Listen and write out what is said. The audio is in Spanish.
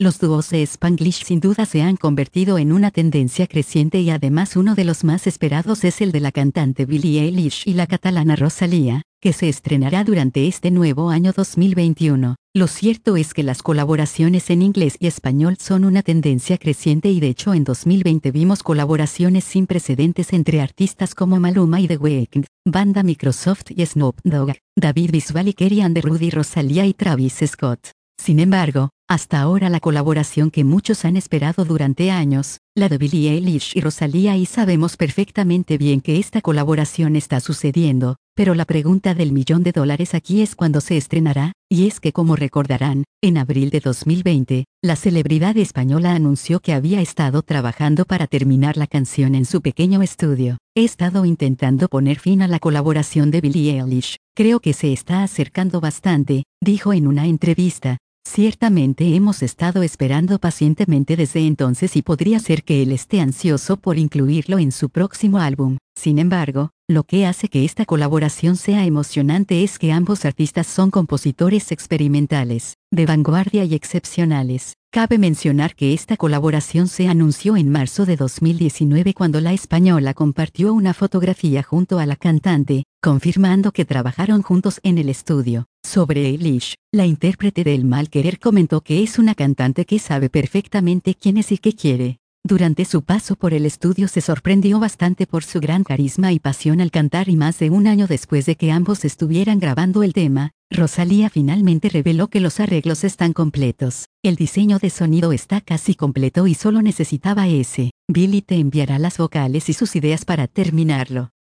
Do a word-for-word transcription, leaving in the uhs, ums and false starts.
Los dúos de Spanglish sin duda se han convertido en una tendencia creciente y además uno de los más esperados es el de la cantante Billie Eilish y la catalana Rosalía, que se estrenará durante este nuevo año dos mil veintiuno. Lo cierto es que las colaboraciones en inglés y español son una tendencia creciente y de hecho en dos mil veinte vimos colaboraciones sin precedentes entre artistas como Maluma y The Weeknd, Banda Microsoft y Snoop Dogg, David Bisbal y Kerry Underwood y Rosalía y Travis Scott. Sin embargo, hasta ahora la colaboración que muchos han esperado durante años, la de Billie Eilish y Rosalía, y sabemos perfectamente bien que esta colaboración está sucediendo, pero la pregunta del millón de dólares aquí es cuándo se estrenará, y es que como recordarán, en abril de dos mil veinte, la celebridad española anunció que había estado trabajando para terminar la canción en su pequeño estudio. He estado intentando poner fin a la colaboración de Billie Eilish, creo que se está acercando bastante, dijo en una entrevista. Ciertamente hemos estado esperando pacientemente desde entonces y podría ser que él esté ansioso por incluirlo en su próximo álbum. Sin embargo, lo que hace que esta colaboración sea emocionante es que ambos artistas son compositores experimentales, de vanguardia y excepcionales. Cabe mencionar que esta colaboración se anunció en marzo de dos mil diecinueve cuando la española compartió una fotografía junto a la cantante, confirmando que trabajaron juntos en el estudio. Sobre Eilish, la intérprete de El Mal Querer comentó que es una cantante que sabe perfectamente quién es y qué quiere. Durante su paso por el estudio se sorprendió bastante por su gran carisma y pasión al cantar, y más de un año después de que ambos estuvieran grabando el tema, Rosalía finalmente reveló que los arreglos están completos. El diseño de sonido está casi completo y solo necesitaba ese. Billie te enviará las vocales y sus ideas para terminarlo.